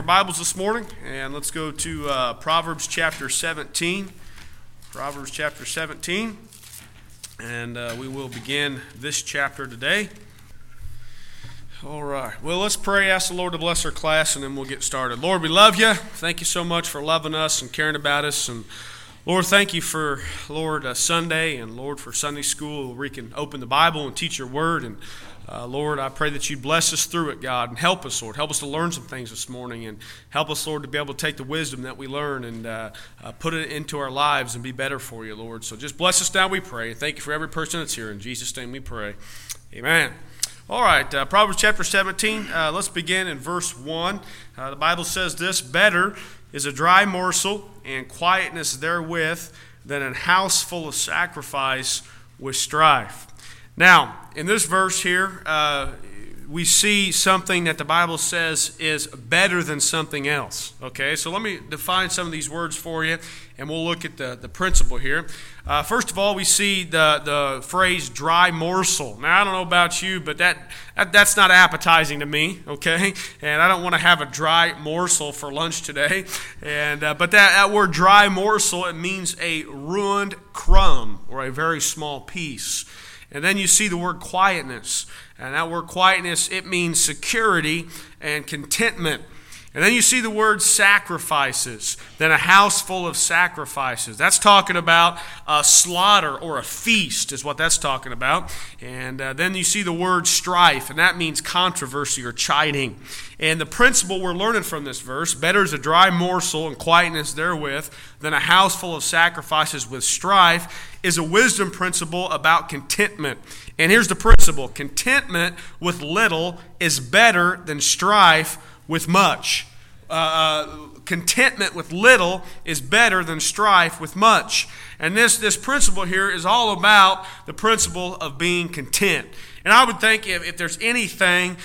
our Bibles this morning, and let's go to Proverbs chapter 17. Proverbs chapter 17, and we will begin this chapter today. All right. Well, let's pray, ask the Lord to bless our class, and then we'll get started. Lord, we love you. Thank you so much for loving us and caring about us. And Lord, thank you for, Lord, Sunday, and Lord, for Sunday school where we can open the Bible and teach your word. And Lord, I pray that you bless us through it, God, and help us, Lord. Help us to learn some things this morning, and help us, Lord, to be able to take the wisdom that we learn and put it into our lives and be better for you, Lord. So just bless us now, we pray. Thank you for every person that's here. In Jesus' name we pray. Amen. All right, Proverbs chapter 17, let's begin in verse 1. The Bible says this: "Better is a dry morsel and quietness therewith than an house full of sacrifice with strife." Now, in this verse here, we see something that the Bible says is better than something else. Okay, so let me define some of these words for you, and we'll look at the principle here. First of all, we see the phrase dry morsel. Now, I don't know about you, but that's not appetizing to me, okay? And I don't want to have a dry morsel for lunch today. And but that word dry morsel, it means a ruined crumb or a very small piece. And then you see the word quietness. And that word quietness, it means security and contentment. And then you see the word sacrifices, then a house full of sacrifices. That's talking about a slaughter or a feast is what that's talking about. And then you see the word strife, and that means controversy or chiding. And the principle we're learning from this verse: better is a dry morsel and quietness therewith than a house full of sacrifices with strife, is a wisdom principle about contentment. And here's the principle: contentment with little is better than strife with much. Contentment with little is better than strife with much. And this principle here is all about the principle of being content. And I would think if there's anything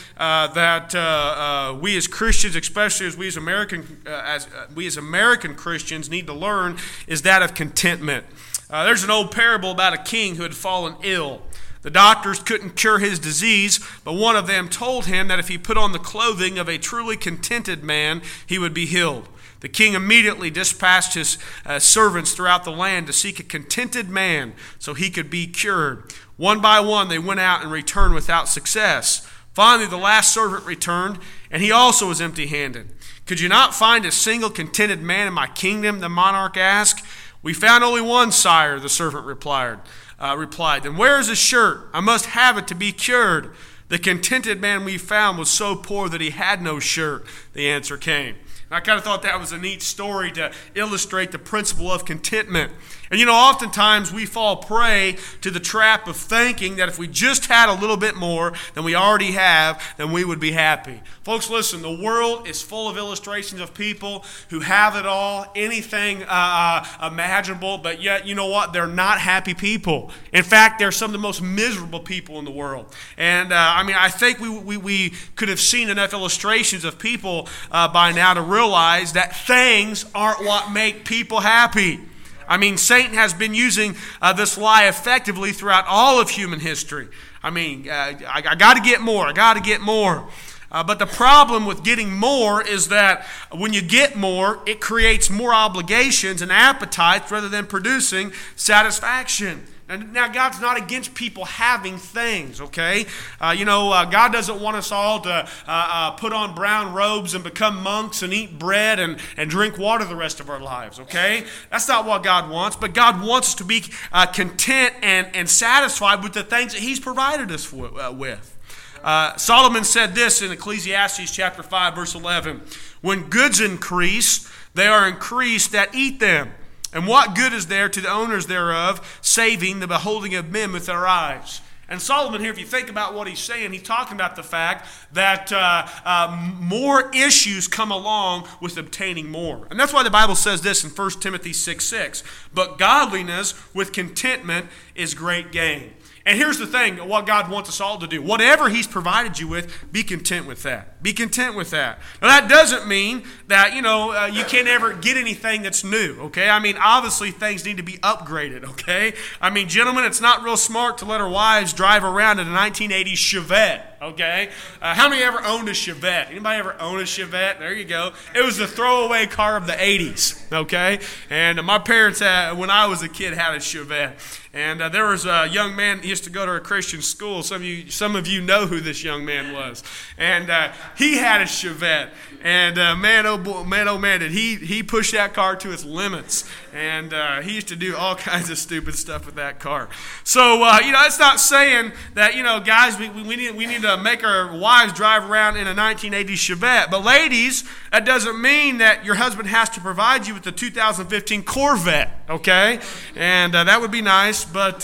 that we as Christians, especially as we as American Christians, need to learn, is that of contentment. There's an old parable about a king who had fallen ill. The doctors couldn't cure his disease, but one of them told him that if he put on the clothing of a truly contented man, he would be healed. The king immediately dispatched his servants throughout the land to seek a contented man so he could be cured. One by one, they went out and returned without success. Finally, the last servant returned, and he also was empty-handed. "Could you not find a single contented man in my kingdom?" the monarch asked. "We found only one, sire," the servant replied. "Then where is his shirt? I must have it to be cured." "The contented man we found was so poor that he had no shirt," the answer came. And I kind of thought that was a neat story to illustrate the principle of contentment. And oftentimes we fall prey to the trap of thinking that if we just had a little bit more than we already have, then we would be happy. Folks, listen, the world is full of illustrations of people who have it all, anything imaginable, but yet, you know what? They're not happy people. In fact, they're some of the most miserable people in the world. And I think we could have seen enough illustrations of people by now to realize that things aren't what make people happy. Satan has been using this lie effectively throughout all of human history. I got to get more. I got to get more. But the problem with getting more is that when you get more, it creates more obligations and appetites rather than producing satisfaction. And now, God's not against people having things, okay? God doesn't want us all to put on brown robes and become monks and eat bread and drink water the rest of our lives, okay? That's not what God wants, but God wants us to be content and satisfied with the things that He's provided us with. Solomon said this in Ecclesiastes chapter 5, verse 11, "When goods increase, they are increased that eat them. And what good is there to the owners thereof, saving the beholding of men with their eyes?" And Solomon here, if you think about what he's saying, he's talking about the fact that more issues come along with obtaining more. And that's why the Bible says this in 1 Timothy 6:6. "But godliness with contentment is great gain." And here's the thing, what God wants us all to do. Whatever He's provided you with, be content with that. Be content with that. Now, that doesn't mean that, you can't ever get anything that's new, okay? Obviously, things need to be upgraded, okay? Gentlemen, it's not real smart to let our wives drive around in a 1980s Chevette. okay? How many ever owned a Chevette? Anybody ever own a Chevette? There you go. It was the throwaway car of the 80s, okay? And my parents, when I was a kid, had a Chevette. And there was a young man, he used to go to a Christian school. Some of you know who this young man was. And he had a Chevette. And man, oh man, did he push that car to its limits. And he used to do all kinds of stupid stuff with that car. So, it's not saying that, guys, we need to make our wives drive around in a 1980s Chevette. But ladies, that doesn't mean that your husband has to provide you with the 2015 Corvette, okay? And that would be nice. But,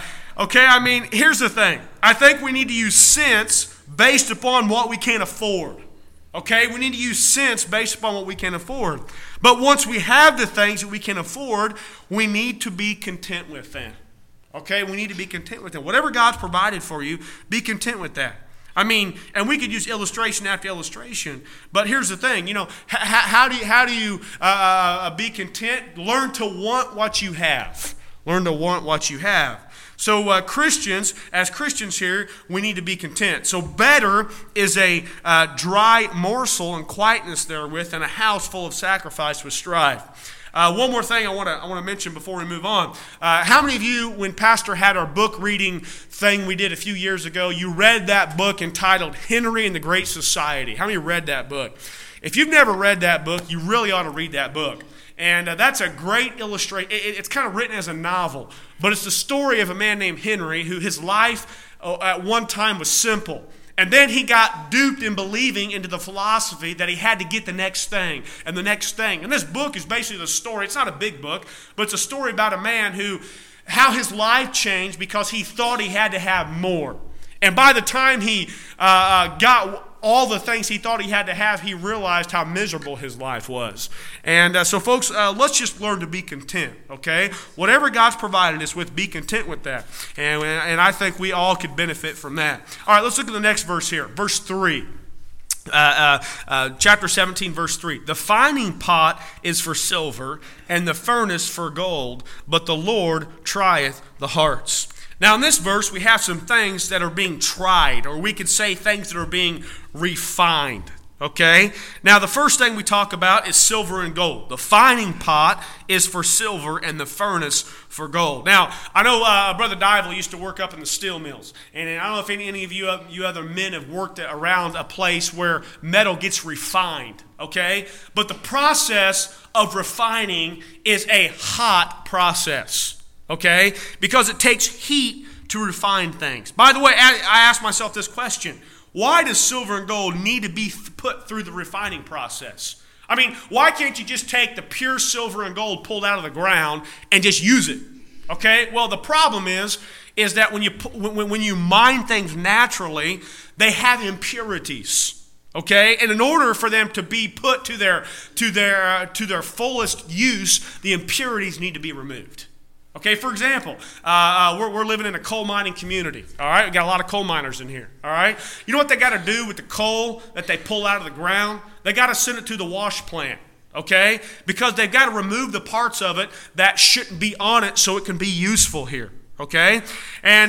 here's the thing. I think we need to use sense based upon what we can afford. Okay, we need to use sense based upon what we can afford. But once we have the things that we can afford, we need to be content with them. Okay, we need to be content with them. Whatever God's provided for you, be content with that. And we could use illustration after illustration. But here's the thing, how do you be content? Learn to want what you have. Learn to want what you have. So as Christians here, we need to be content. So better is a dry morsel and quietness therewith than a house full of sacrifice with strife. One more thing I want to mention before we move on. How many of you, when Pastor had our book reading thing we did a few years ago, you read that book entitled Henry and the Great Society? How many read that book? If you've never read that book, you really ought to read that book. And that's a great illustration. It's kind of written as a novel, but it's the story of a man named Henry who his life at one time was simple. And then he got duped in believing into the philosophy that he had to get the next thing and the next thing. And this book is basically the story. It's not a big book, but it's a story about a man how his life changed because he thought he had to have more. And by the time he got all the things he thought he had to have, he realized how miserable his life was. And so, folks, let's just learn to be content, okay? Whatever God's provided us with, be content with that. And I think we all could benefit from that. All right, let's look at the next verse here. Verse 3. Chapter 17, verse 3. The fining pot is for silver, and the furnace for gold, but the Lord trieth the hearts. Now, in this verse, we have some things that are being tried, or we could say things that are being refined, okay? Now, the first thing we talk about is silver and gold. The fining pot is for silver, and the furnace for gold. Now, I know Brother Dival used to work up in the steel mills, and I don't know if any of you other men have worked around a place where metal gets refined, okay? But the process of refining is a hot process. Okay? Because it takes heat to refine things. By the way, I ask myself this question. Why does silver and gold need to be put through the refining process? Why can't you just take the pure silver and gold pulled out of the ground and just use it? Okay? Well, the problem is that when you mine things naturally, they have impurities. Okay? And in order for them to be put to their fullest use, the impurities need to be removed. Okay, for example, we're living in a coal mining community, all right? We got a lot of coal miners in here, all right? You know what they got to do with the coal that they pull out of the ground? They got to send it to the wash plant, okay? Because they've got to remove the parts of it that shouldn't be on it so it can be useful here. Okay? And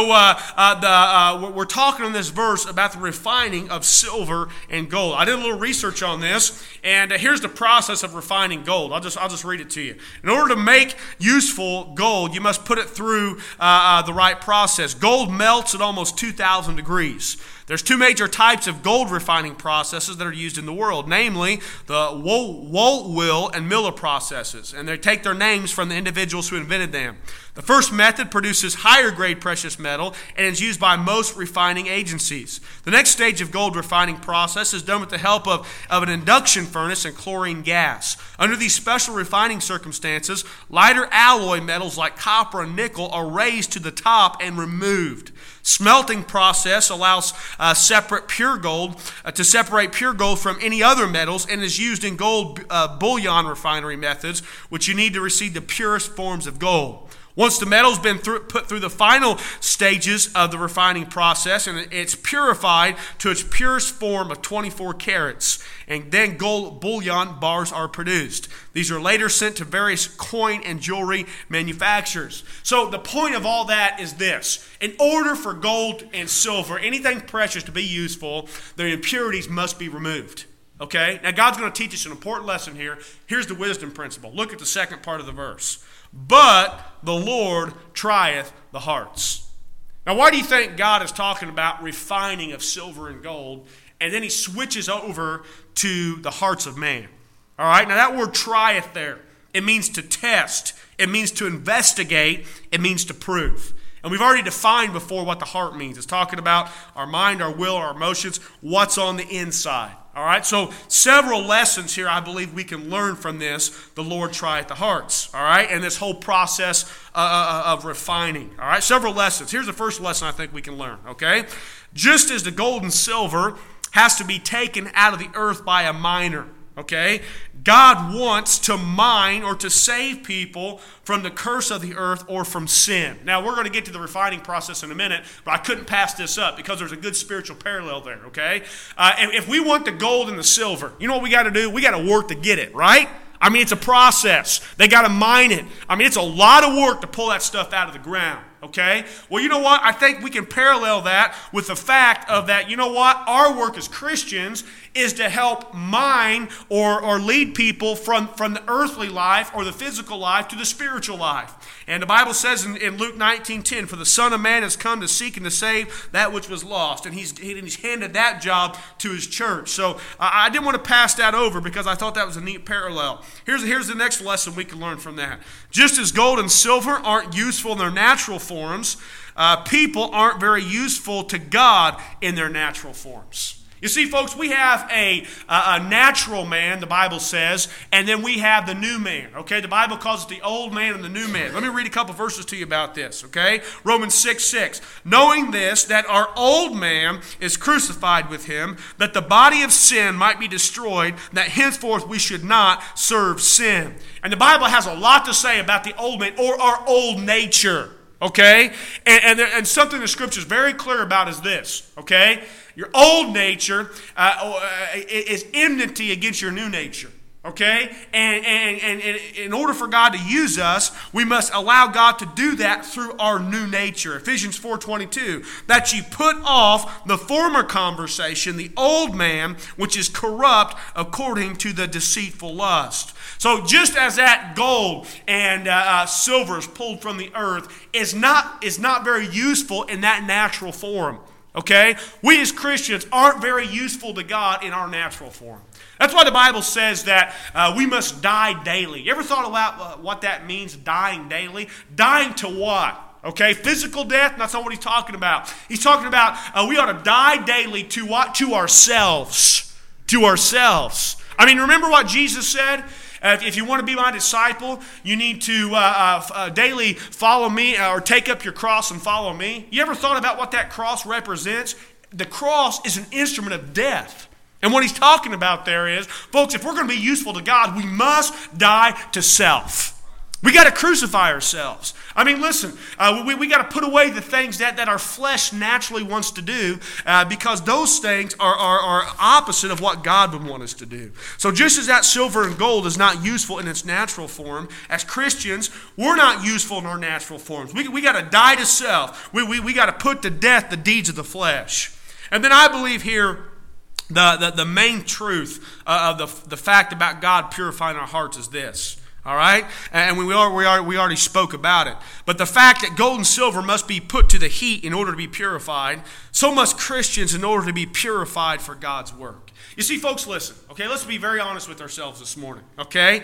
we're talking in this verse about the refining of silver and gold. I did a little research on this, and here's the process of refining gold. I'll just read it to you. In order to make useful gold, you must put it through the right process. Gold melts at almost 2,000 degrees. There's two major types of gold refining processes that are used in the world, namely the Wohlwill and Miller processes, and they take their names from the individuals who invented them. The first method produces higher grade precious metal and is used by most refining agencies. The next stage of gold refining process is done with the help of an induction furnace and chlorine gas. Under these special refining circumstances, lighter alloy metals like copper and nickel are raised to the top and removed. Smelting process allows separate pure gold to separate pure gold from any other metals and is used in gold bullion refinery methods, which you need to receive the purest forms of gold. Once the metal's been put through the final stages of the refining process and it's purified to its purest form of 24 carats, and then gold bullion bars are produced. These are later sent to various coin and jewelry manufacturers. So the point of all that is this. In order for gold and silver, anything precious to be useful, the impurities must be removed. Okay? Now God's going to teach us an important lesson here. Here's the wisdom principle. Look at the second part of the verse. But the Lord trieth the hearts. Now, why do you think God is talking about refining of silver and gold, and then he switches over to the hearts of man? All right, now that word trieth there, it means to test, it means to investigate, it means to prove. And we've already defined before what the heart means. It's talking about our mind, our will, our emotions, what's on the inside. All right, so several lessons here I believe we can learn from this. The Lord trieth the hearts. All right, and this whole process of refining. All right, several lessons. Here's the first lesson I think we can learn. Okay, just as the gold and silver has to be taken out of the earth by a miner. Okay, God wants to mine or to save people from the curse of the earth or from sin. Now, we're going to get to the refining process in a minute, but I couldn't pass this up because there's a good spiritual parallel there, okay? And if we want the gold and the silver, you know what we got to do? We got to work to get it, right? I mean, it's a process. They got to mine it. I mean, it's a lot of work to pull that stuff out of the ground. Okay? Well, you know what? I think we can parallel that with the fact of that, you know what? Our work as Christians is to help mine or lead people from the earthly life or the physical life to the spiritual life. And the Bible says in Luke 19:10, for the Son of Man has come to seek and to save that which was lost. And he's handed that job to his church. So I didn't want to pass that over because I thought that was a neat parallel. Here's the next lesson we can learn from that. Just as gold and silver aren't useful in their natural forms, people aren't very useful to God in their natural forms. You see, folks, we have a natural man, the Bible says, and then we have the new man, okay? The Bible calls it the old man and the new man. Let me read a couple verses to you about this, okay? Romans 6:6. Knowing this, that our old man is crucified with him, that the body of sin might be destroyed, that henceforth we should not serve sin. And the Bible has a lot to say about the old man or our old nature, okay? And something the Scripture is very clear about is this, okay? Your old nature is enmity against your new nature, okay? And in order for God to use us, we must allow God to do that through our new nature. Ephesians 4:22, that ye put off the former conversation, the old man, which is corrupt according to the deceitful lust. So just as that gold and silver is pulled from the earth is not very useful in that natural form. Okay? We as Christians aren't very useful to God in our natural form. That's why the Bible says that we must die daily. You ever thought about what that means, dying daily? Dying to what? Okay, physical death, that's not what he's talking about. He's talking about we ought to die daily to what? To ourselves. To ourselves. I mean, remember what Jesus said? If you want to be my disciple, you need to daily follow me or take up your cross and follow me. You ever thought about what that cross represents? The cross is an instrument of death. And what he's talking about there is, folks, if we're going to be useful to God, we must die to self. We got to crucify ourselves. I mean, listen, we got to put away the things that our flesh naturally wants to do because those things are opposite of what God would want us to do. So just as that silver and gold is not useful in its natural form, as Christians, we're not useful in our natural forms. We got to die to self. We got to put to death the deeds of the flesh. And then I believe here the main truth of the fact about God purifying our hearts is this. All right? And we already spoke about it. But the fact that gold and silver must be put to the heat in order to be purified, so must Christians in order to be purified for God's work. You see, folks, listen. Okay, let's be very honest with ourselves this morning. Okay?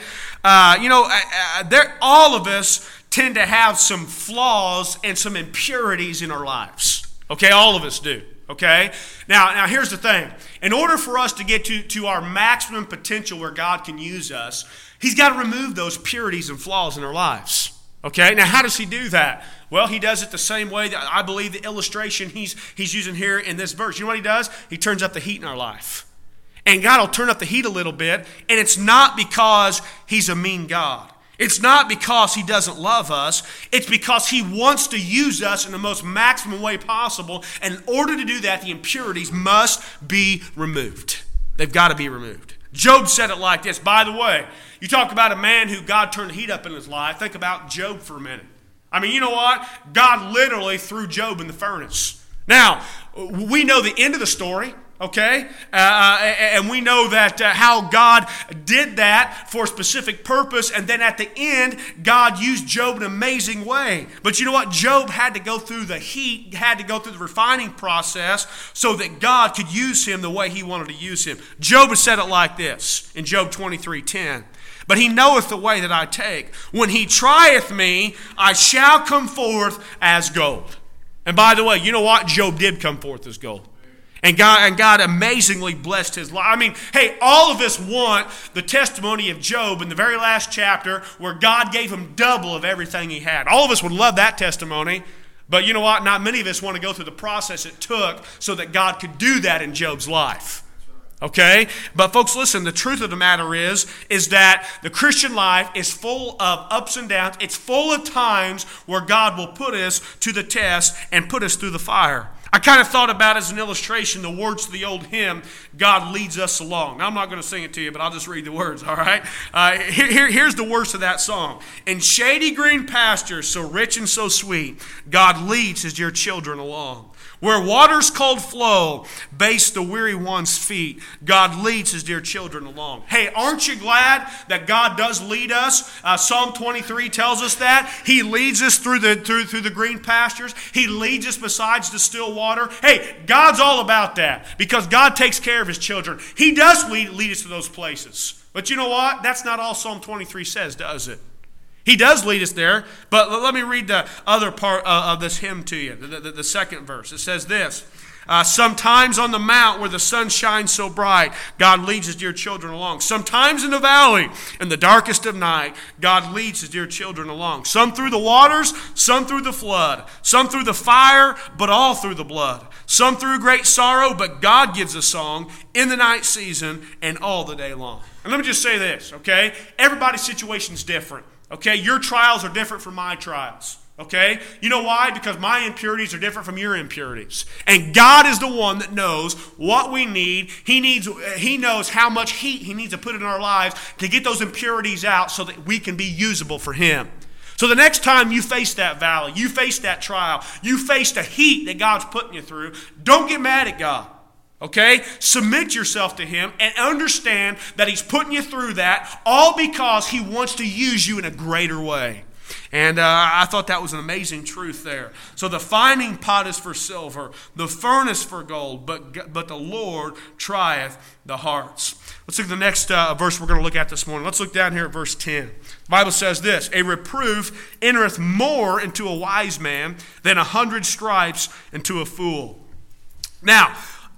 All of us tend to have some flaws and some impurities in our lives. Okay? All of us do. Okay? Now here's the thing. In order for us to get to our maximum potential where God can use us, He's got to remove those purities and flaws in our lives. Okay? Now, how does He do that? Well, He does it the same way that I believe the illustration He's using here in this verse. You know what He does? He turns up the heat in our life. And God will turn up the heat a little bit, and it's not because He's a mean God. It's not because he doesn't love us. It's because he wants to use us in the most maximum way possible. And in order to do that, the impurities must be removed. They've got to be removed. Job said it like this. By the way, you talk about a man who God turned the heat up in his life. Think about Job for a minute. I mean, you know what? God literally threw Job in the furnace. Now, we know the end of the story. Okay? And we know that how God did that for a specific purpose, and then at the end, God used Job in an amazing way. But you know what? Job had to go through the heat, had to go through the refining process so that God could use him the way he wanted to use him. Job has said it like this in Job 23:10. But he knoweth the way that I take. When he trieth me, I shall come forth as gold. And by the way, you know what? Job did come forth as gold. And God amazingly blessed his life. I mean, hey, all of us want the testimony of Job in the very last chapter where God gave him double of everything he had. All of us would love that testimony. But you know what? Not many of us want to go through the process it took so that God could do that in Job's life. Okay? But folks, listen, the truth of the matter is that the Christian life is full of ups and downs. It's full of times where God will put us to the test and put us through the fire. I kind of thought about as an illustration the words of the old hymn, God Leads Us Along. Now, I'm not going to sing it to you, but I'll just read the words, all right? Here's the words of that song. In shady green pastures, so rich and so sweet, God leads his dear children along. Where waters cold flow, base the weary one's feet, God leads his dear children along. Hey, aren't you glad that God does lead us? Psalm 23 tells us that. He leads us through the green pastures. He leads us besides the still water. Hey, God's all about that because God takes care of his children. He does lead us to those places. But you know what? That's not all Psalm 23 says, does it? He does lead us there, but let me read the other part of this hymn to you, the second verse. It says this, sometimes on the mount where the sun shines so bright, God leads his dear children along. Sometimes in the valley, in the darkest of night, God leads his dear children along. Some through the waters, some through the flood, some through the fire, but all through the blood. Some through great sorrow, but God gives a song in the night season and all the day long. And let me just say this, okay? Everybody's situation is different. Okay, your trials are different from my trials. Okay? You know why? Because my impurities are different from your impurities. And God is the one that knows what we need. He knows how much heat he needs to put in our lives to get those impurities out so that we can be usable for him. So the next time you face that valley, you face that trial, you face the heat that God's putting you through, don't get mad at God. Okay? Submit yourself to him and understand that he's putting you through that all because he wants to use you in a greater way. And I thought that was an amazing truth there. So the finding pot is for silver, the furnace for gold, but the Lord trieth the hearts. Let's look at the next verse we're going to look at this morning. Let's look down here at verse 10. The Bible says this, a reproof entereth more into a wise man than 100 stripes into a fool. Now,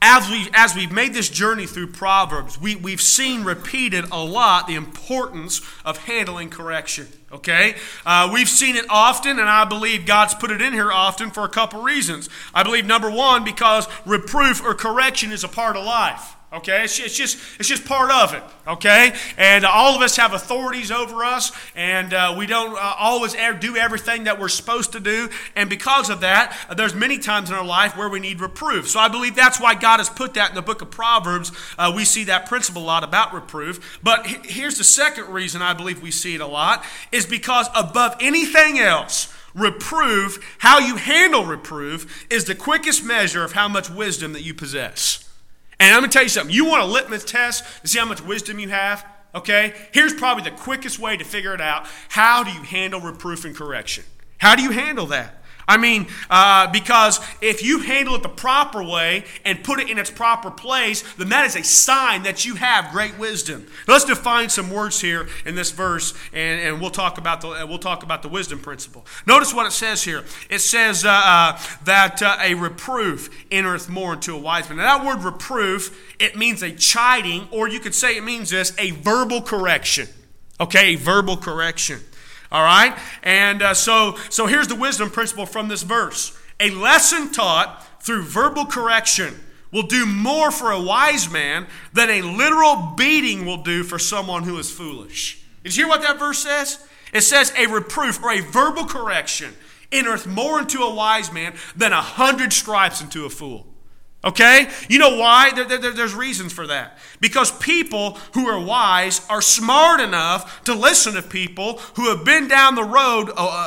as we've made this journey through Proverbs, we've seen repeated a lot the importance of handling correction. Okay? We've seen it often, and I believe God's put it in here often for a couple reasons. I believe, number one, because reproof or correction is a part of life. Okay, it's just part of it. Okay, and all of us have authorities over us, and we don't always do everything that we're supposed to do. And because of that, there's many times in our life where we need reproof. So I believe that's why God has put that in the book of Proverbs. We see that principle a lot about reproof. But here's the second reason I believe we see it a lot is because above anything else, reproof, how you handle reproof, is the quickest measure of how much wisdom that you possess. And I'm going to tell you something. You want a litmus test to see how much wisdom you have? Okay? Here's probably the quickest way to figure it out. How do you handle reproof and correction? How do you handle that? I mean, because if you handle it the proper way and put it in its proper place, then that is a sign that you have great wisdom. Let's define some words here in this verse, and we'll talk about the wisdom principle. Notice what it says here. It says that a reproof entereth more into a wise man. Now, that word reproof, it means a chiding, or you could say it means this, a verbal correction. Okay, a verbal correction. All right? And so here's the wisdom principle from this verse. A lesson taught through verbal correction will do more for a wise man than a literal beating will do for someone who is foolish. Did you hear what that verse says? It says a reproof or a verbal correction entereth more into a wise man than 100 stripes into a fool. Okay? You know why? There's reasons for that. Because people who are wise are smart enough to listen to people who have been down the road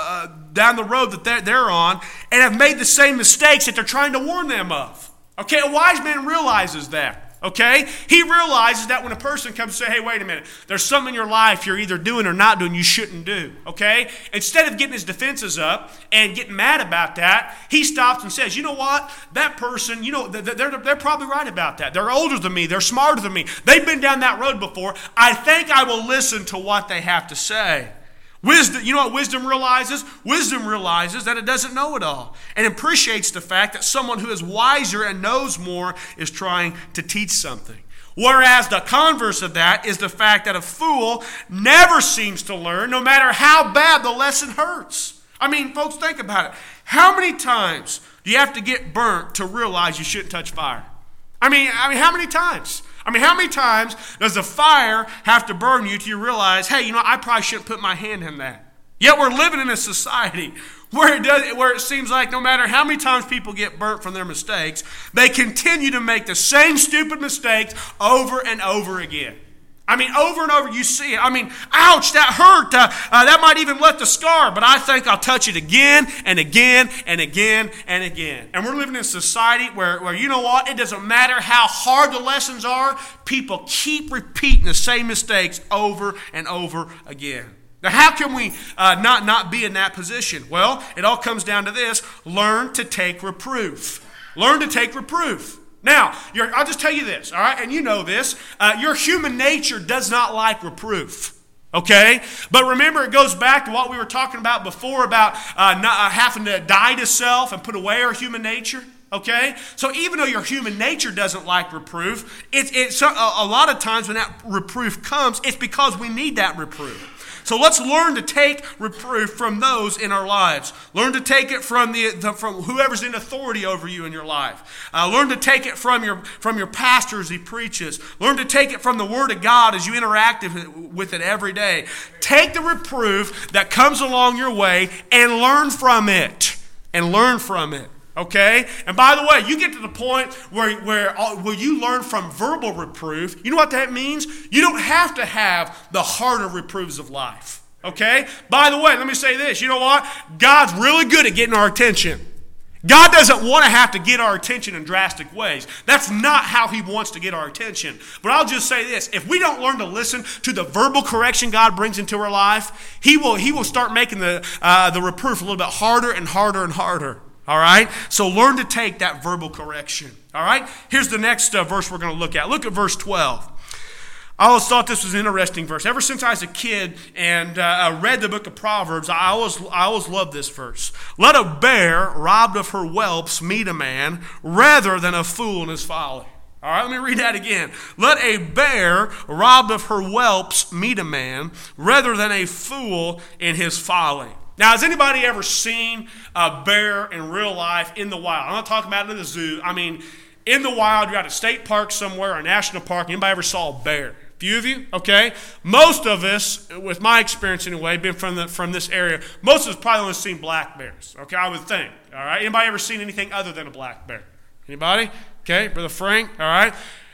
that they're on and have made the same mistakes that they're trying to warn them of. Okay? A wise man realizes that. Okay? He realizes that when a person comes and says, hey, wait a minute, there's something in your life you're either doing or not doing you shouldn't do. Okay? Instead of getting his defenses up and getting mad about that, he stops and says, you know what? That person, they're probably right about that. They're older than me. They're smarter than me. They've been down that road before. I think I will listen to what they have to say. Wisdom, you know what wisdom realizes? Wisdom realizes that it doesn't know it all and appreciates the fact that someone who is wiser and knows more is trying to teach something. Whereas the converse of that is the fact that a fool never seems to learn, no matter how bad the lesson hurts. I mean, folks, think about it. How many times do you have to get burnt to realize you shouldn't touch fire? I mean, how many times? How many times does the fire have to burn you till you realize, hey, I probably shouldn't put my hand in that? Yet we're living in a society where it seems like no matter how many times people get burnt from their mistakes, they continue to make the same stupid mistakes over and over again. Over and over, you see it. Ouch, that hurt. That might even left a scar, but I think I'll touch it again and again and again and again. And we're living in a society where you know what? It doesn't matter how hard the lessons are. People keep repeating the same mistakes over and over again. Now, how can we not be in that position? Well, it all comes down to this. Learn to take reproof. Learn to take reproof. Now, I'll just tell you this, all right? And you know this. Your human nature does not like reproof, okay? But remember, it goes back to what we were talking about before about not having to die to self and put away our human nature, okay? So even though your human nature doesn't like reproof, it's a lot of times when that reproof comes, it's because we need that reproof. So let's learn to take reproof from those in our lives. Learn to take it from from whoever's in authority over you in your life. Learn to take it from your pastor as he preaches. Learn to take it from the Word of God as you interact with it every day. Take the reproof that comes along your way and learn from it. Okay? And by the way, you get to the point where you learn from verbal reproof. You know what that means? You don't have to have the harder reproofs of life. Okay? By the way, let me say this. You know what? God's really good at getting our attention. God doesn't want to have to get our attention in drastic ways. That's not how He wants to get our attention. But I'll just say this. If we don't learn to listen to the verbal correction God brings into our life, He will start making the reproof a little bit harder and harder and harder. All right? So learn to take that verbal correction. All right? Here's the next verse we're going to look at. Look at verse 12. I always thought this was an interesting verse. Ever since I was a kid and read the book of Proverbs, I always loved this verse. Let a bear robbed of her whelps meet a man rather than a fool in his folly. All right, let me read that again. Let a bear robbed of her whelps meet a man rather than a fool in his folly. Now, has anybody ever seen a bear in real life in the wild? I'm not talking about in the zoo. In the wild, you're at a state park somewhere, or a national park. Anybody ever saw a bear? Few of you, okay? Most of us, with my experience anyway, being from this area, most of us probably only seen black bears, okay, I would think. All right? Anybody ever seen anything other than a black bear? Anybody? Okay, Brother Frank, all right?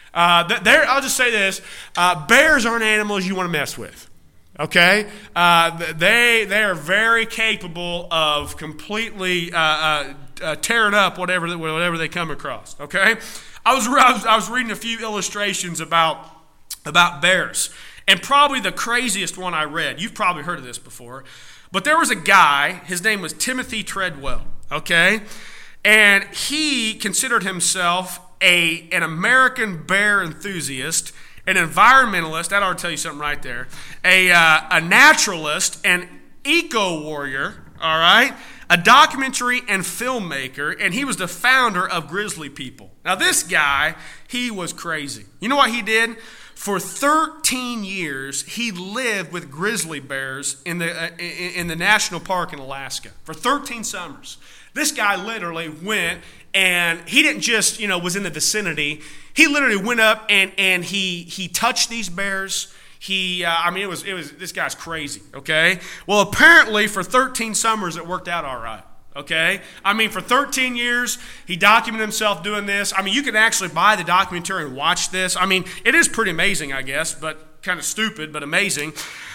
I'll just say this. Bears aren't animals you want to mess with. Okay, they are very capable of completely tearing up whatever they come across. Okay, I was reading a few illustrations about bears, and probably the craziest one I read. You've probably heard of this before, but there was a guy. His name was Timothy Treadwell. Okay, and he considered himself an American bear enthusiast, an environmentalist, that ought to tell you something right there, a naturalist, an eco-warrior, all right, a documentary and filmmaker, and he was the founder of Grizzly People. Now this guy, he was crazy. You know what he did? For 13 years, he lived with grizzly bears in the national park in Alaska. For 13 summers. This guy literally went, and he didn't just, was in the vicinity. He literally went up and he touched these bears. it was this guy's crazy, okay? Well, apparently for 13 summers it worked out all right. Okay? For 13 years, he documented himself doing this. You can actually buy the documentary and watch this. It is pretty amazing, I guess, but kind of stupid, but amazing.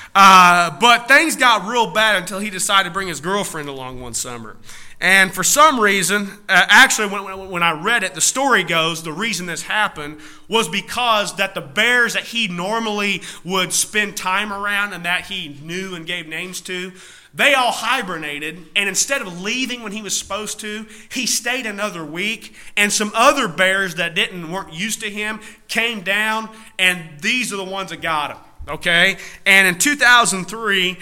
But things got real bad until he decided to bring his girlfriend along one summer. And for some reason, actually when I read it, the story goes, the reason this happened was because that the bears that he normally would spend time around and that he knew and gave names to, they all hibernated, and instead of leaving when he was supposed to, he stayed another week, and some other bears that weren't used to him came down, and these are the ones that got him. Okay, and in 2003,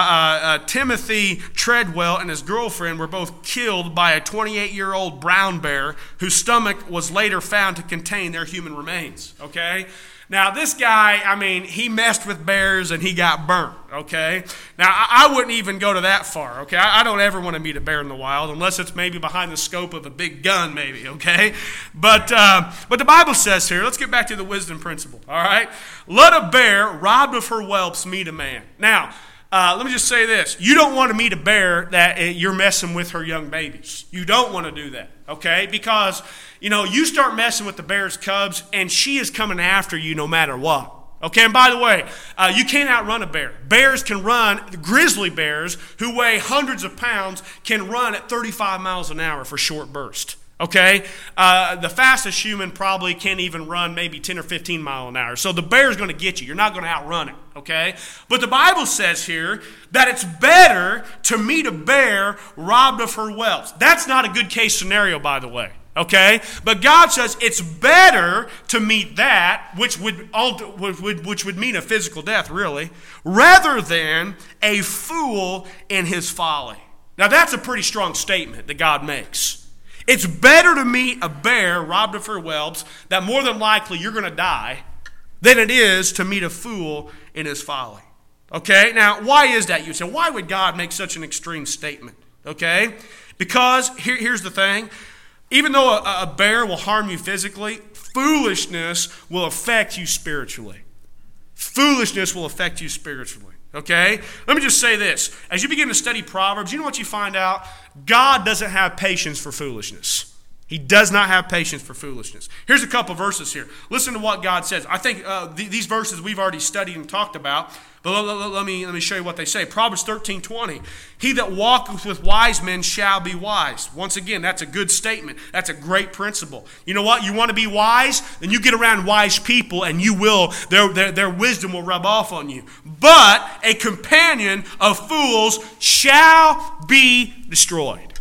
Timothy Treadwell and his girlfriend were both killed by a 28-year-old brown bear whose stomach was later found to contain their human remains. Okay, now this guy, he messed with bears and he got burnt. Okay, now I wouldn't even go to that far. Okay, I don't ever want to meet a bear in the wild unless it's maybe behind the scope of a big gun, maybe. Okay, but the Bible says here, let's get back to the wisdom principle. All right, let a bear robbed of her whelps meet a man. Now, let me just say this: you don't want to meet a bear that you're messing with her young babies. You don't want to do that. Okay, because you start messing with the bear's cubs, and she is coming after you no matter what. Okay, and by the way, you can't outrun a bear. Bears can run, grizzly bears who weigh hundreds of pounds can run at 35 miles an hour for short bursts. Okay, the fastest human probably can't even run maybe 10 or 15 miles an hour. So the bear's going to get you. You're not going to outrun it. Okay, but the Bible says here that it's better to meet a bear robbed of her whelps. That's not a good case scenario, by the way. Okay, but God says it's better to meet that, which would mean a physical death, really, rather than a fool in his folly. Now that's a pretty strong statement that God makes. It's better to meet a bear robbed of her whelps that more than likely you're going to die than it is to meet a fool in his folly. Okay, now why is that? You say, why would God make such an extreme statement? Okay, because here's the thing. Even though a bear will harm you physically, foolishness will affect you spiritually. Foolishness will affect you spiritually. Okay? Let me just say this. As you begin to study Proverbs, you know what you find out? God doesn't have patience for foolishness. He does not have patience for foolishness. Here's a couple verses here. Listen to what God says. I think these verses we've already studied and talked about, but let me show you what they say. Proverbs 13:20. He that walketh with wise men shall be wise. Once again, that's a good statement. That's a great principle. You know what? You want to be wise? Then you get around wise people and you will, their wisdom will rub off on you. But a companion of fools shall be destroyed.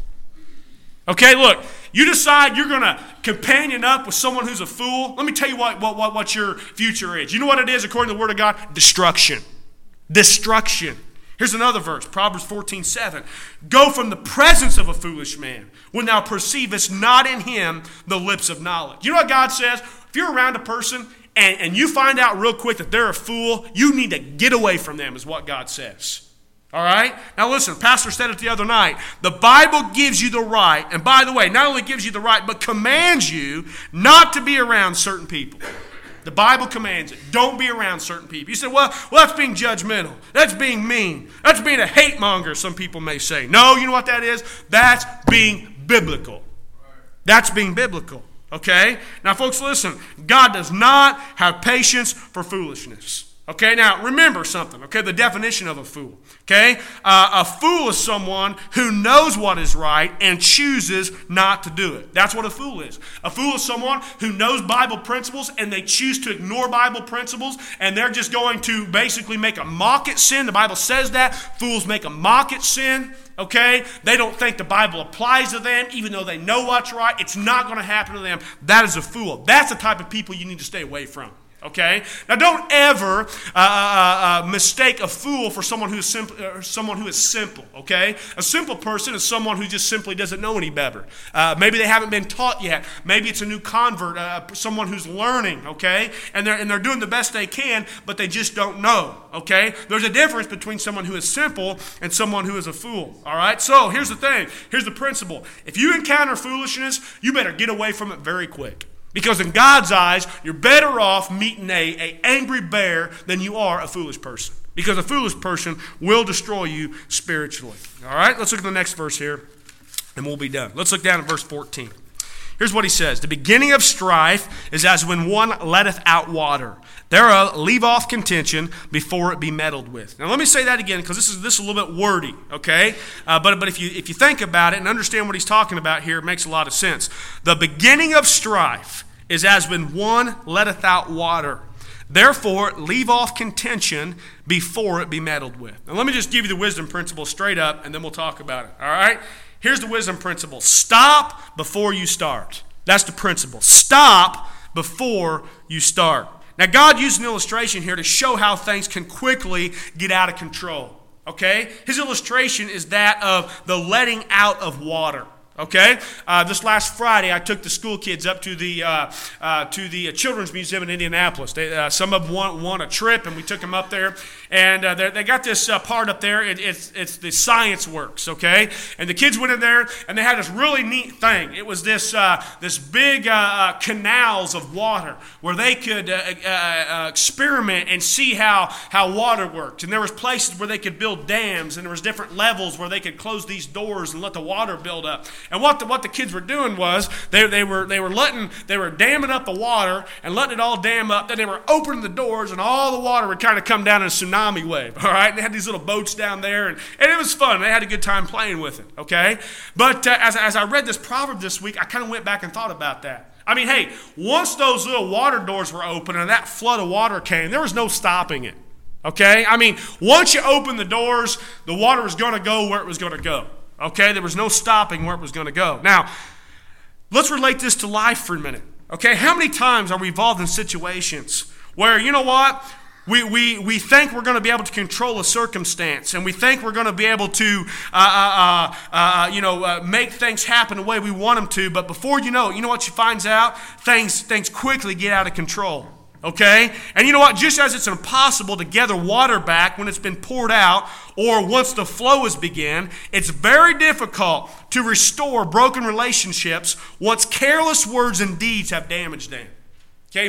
Okay, look. You decide you're going to companion up with someone who's a fool. Let me tell you what your future is. You know what it is according to the Word of God? Destruction. Destruction. Here's another verse, Proverbs 14:7. Go from the presence of a foolish man when thou perceivest not in him the lips of knowledge. You know what God says? If you're around a person and you find out real quick that they're a fool, you need to get away from them is what God says. All right? Now listen, Pastor said it the other night. The Bible gives you the right, and by the way, not only gives you the right, but commands you not to be around certain people. The Bible commands it. Don't be around certain people. You say, well, that's being judgmental. That's being mean. That's being a hate monger, some people may say. No, you know what that is? That's being biblical. That's being biblical. Okay? Now, folks, listen. God does not have patience for foolishness. Okay, now remember something, okay, the definition of a fool, okay? A fool is someone who knows what is right and chooses not to do it. That's what a fool is. A fool is someone who knows Bible principles and they choose to ignore Bible principles and they're just going to basically make a mock at sin. The Bible says that. Fools make a mock at sin, okay? They don't think the Bible applies to them even though they know what's right. It's not going to happen to them. That is a fool. That's the type of people you need to stay away from. Okay. Now, don't ever mistake a fool for someone who is simple. Okay. A simple person is someone who just simply doesn't know any better. Maybe they haven't been taught yet. Maybe it's a new convert, someone who's learning. Okay. And they're doing the best they can, but they just don't know. Okay. There's a difference between someone who is simple and someone who is a fool. All right. So here's the thing. Here's the principle. If you encounter foolishness, you better get away from it very quick. Because in God's eyes, you're better off meeting a angry bear than you are a foolish person. Because a foolish person will destroy you spiritually. All right, let's look at the next verse here, and we'll be done. Let's look down at verse 14. Here's what he says. The beginning of strife is as when one letteth out water. Thereof leave off contention before it be meddled with. Now let me say that again, because this is a little bit wordy, okay? But if you think about it and understand what he's talking about here, it makes a lot of sense. The beginning of strife is as when one letteth out water. Therefore leave off contention before it be meddled with. Now let me just give you the wisdom principle straight up, and then we'll talk about it, all right? Here's the wisdom principle. Stop before you start. That's the principle. Stop before you start. Now, God used an illustration here to show how things can quickly get out of control. Okay? His illustration is that of the letting out of water. Okay, this last Friday, I took the school kids up to the Children's Museum in Indianapolis. Some of them won a trip, and we took them up there. And they got this part up there. It's the Science Works, okay? And the kids went in there, and they had this really neat thing. It was this big canals of water where they could experiment and see how water worked. And there was places where they could build dams, and there was different levels where they could close these doors and let the water build up. And what the kids were doing was they were damming up the water and letting it all dam up. Then they were opening the doors, and all the water would kind of come down in a tsunami wave. All right, and they had these little boats down there, and it was fun. They had a good time playing with it. Okay, but as I read this proverb this week, I kind of went back and thought about that. I mean, hey, once those little water doors were open and that flood of water came, there was no stopping it. Okay, I mean, once you open the doors, the water was going to go where it was going to go. Okay, there was no stopping where it was going to go. Now, let's relate this to life for a minute. Okay, how many times are we involved in situations where, you know what, we think we're going to be able to control a circumstance, and we think we're going to be able to make things happen the way we want them to, but before you know it, you know what she finds out? Things quickly get out of control. Okay? And you know what? Just as it's impossible to gather water back when it's been poured out or once the flow has begun, it's very difficult to restore broken relationships once careless words and deeds have damaged them. Okay,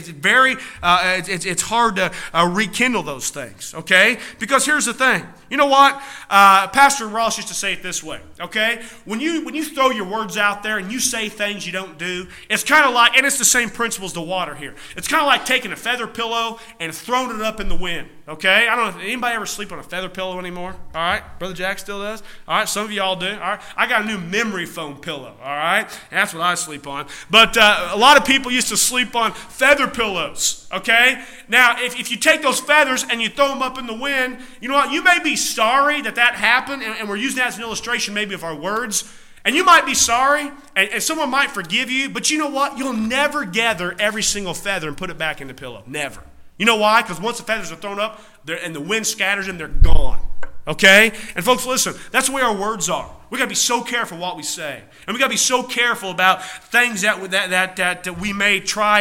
it's hard to rekindle those things. Okay, because here's the thing. You know what? Pastor Ross used to say it this way. Okay, when you throw your words out there and you say things you don't do, it's kind of like, and it's the same principle as the water here. It's kind of like taking a feather pillow and throwing it up in the wind. Okay, I don't know if anybody ever sleep on a feather pillow anymore. All right, Brother Jack still does. All right, some of y'all do. All right, I got a new memory foam pillow. All right, and that's what I sleep on. But a lot of people used to sleep on feather pillows. Okay, now if you take those feathers and you throw them up in the wind, you know what? You may be sorry that happened, and we're using that as an illustration maybe of our words. And you might be sorry, and someone might forgive you, but you know what? You'll never gather every single feather and put it back in the pillow. Never. You know why? Because once the feathers are thrown up and the wind scatters them, they're gone. Okay? And folks, listen, that's the way our words are. We got to be so careful what we say. And we got to be so careful about things that we may try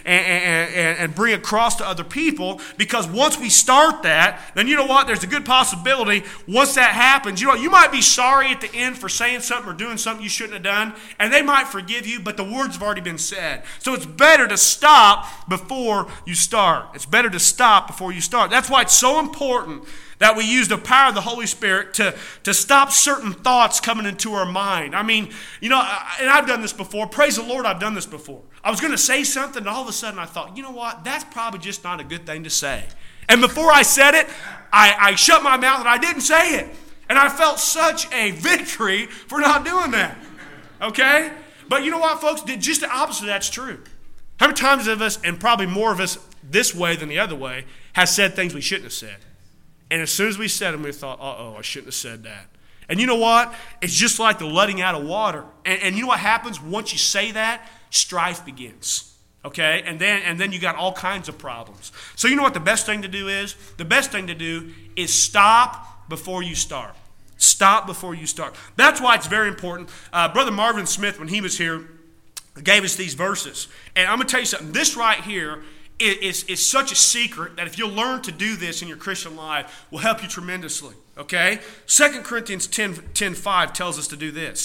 and bring across to other people, because once we start that, then you know what? There's a good possibility once that happens, you know, you might be sorry at the end for saying something or doing something you shouldn't have done, and they might forgive you, but the words have already been said. So it's better to stop before you start. It's better to stop before you start. That's why it's so important that we use the power of the Holy Spirit to stop certain thoughts coming into our mind. I mean, you know, and I've done this before. Praise the Lord, I've done this before. I was going to say something, and all of a sudden I thought, you know what? That's probably just not a good thing to say. And before I said it, I shut my mouth and I didn't say it. And I felt such a victory for not doing that. Okay? But you know what, folks? Just the opposite of that's true. How many times of us, and probably more of us this way than the other way, has said things we shouldn't have said? And as soon as we said them, we thought, I shouldn't have said that. And you know what? It's just like the letting out of water. And you know what happens once you say that? Strife begins. Okay? And then you got all kinds of problems. So you know what the best thing to do is? The best thing to do is stop before you start. Stop before you start. That's why it's very important. Brother Marvin Smith, when he was here, gave us these verses. And I'm going to tell you something. This right here is such a secret that if you'll learn to do this in your Christian life, will help you tremendously. Okay? 2 Corinthians 10:5 tells us to do this.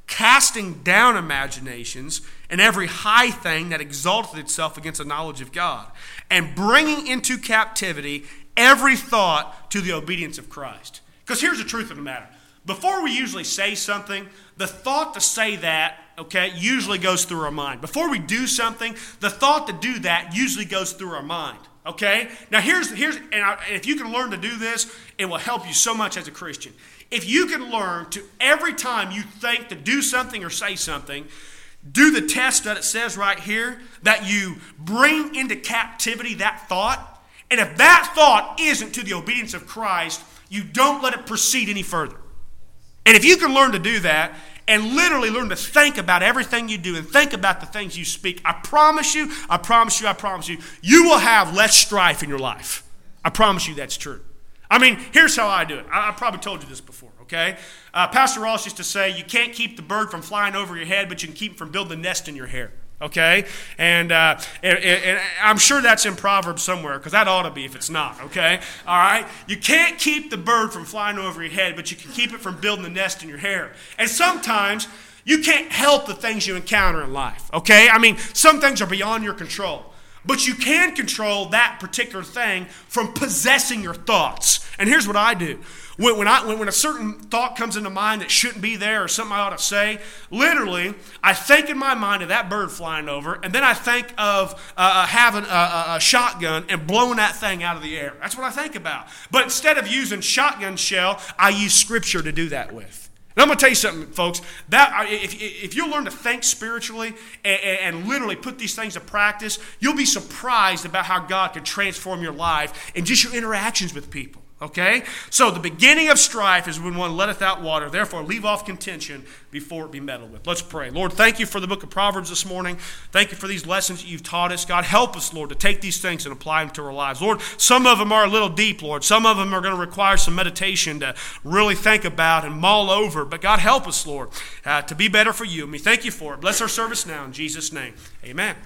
casting down imaginations and every high thing that exalted itself against the knowledge of God, and bringing into captivity every thought to the obedience of Christ. Because here's the truth of the matter. Before we usually say something, the thought to say that, usually goes through our mind. Before we do something, the thought to do that usually goes through our mind. Okay? Now if you can learn to do this, it will help you so much as a Christian. If you can learn to, every time you think to do something or say something, do the test that it says right here, that you bring into captivity that thought, and if that thought isn't to the obedience of Christ, you don't let it proceed any further. And if you can learn to do that, and literally learn to think about everything you do and think about the things you speak, I promise you, you will have less strife in your life. I promise you that's true. I mean, here's how I do it. I probably told you this before, okay? Pastor Ross used to say, you can't keep the bird from flying over your head, but you can keep it from building a nest in your hair, okay? And I'm sure that's in Proverbs somewhere, because that ought to be if it's not, okay? All right? You can't keep the bird from flying over your head, but you can keep it from building a nest in your hair. And sometimes you can't help the things you encounter in life, okay? I mean, some things are beyond your control. But you can control that particular thing from possessing your thoughts. And here's what I do. When a certain thought comes into mind that shouldn't be there or something I ought to say, literally, I think in my mind of that bird flying over, and then I think of having a shotgun and blowing that thing out of the air. That's what I think about. But instead of using shotgun shell, I use Scripture to do that with. And I'm going to tell you something, folks. That if you learn to think spiritually and literally put these things to practice, you'll be surprised about how God can transform your life and just your interactions with people. Okay? So the beginning of strife is when one letteth out water. Therefore, leave off contention before it be meddled with. Let's pray. Lord, thank you for the book of Proverbs this morning. Thank you for these lessons that you've taught us. God, help us, Lord, to take these things and apply them to our lives. Lord, some of them are a little deep, Lord. Some of them are going to require some meditation to really think about and mull over. But God, help us, Lord, to be better for you. And we thank you for it. Bless our service now in Jesus' name. Amen.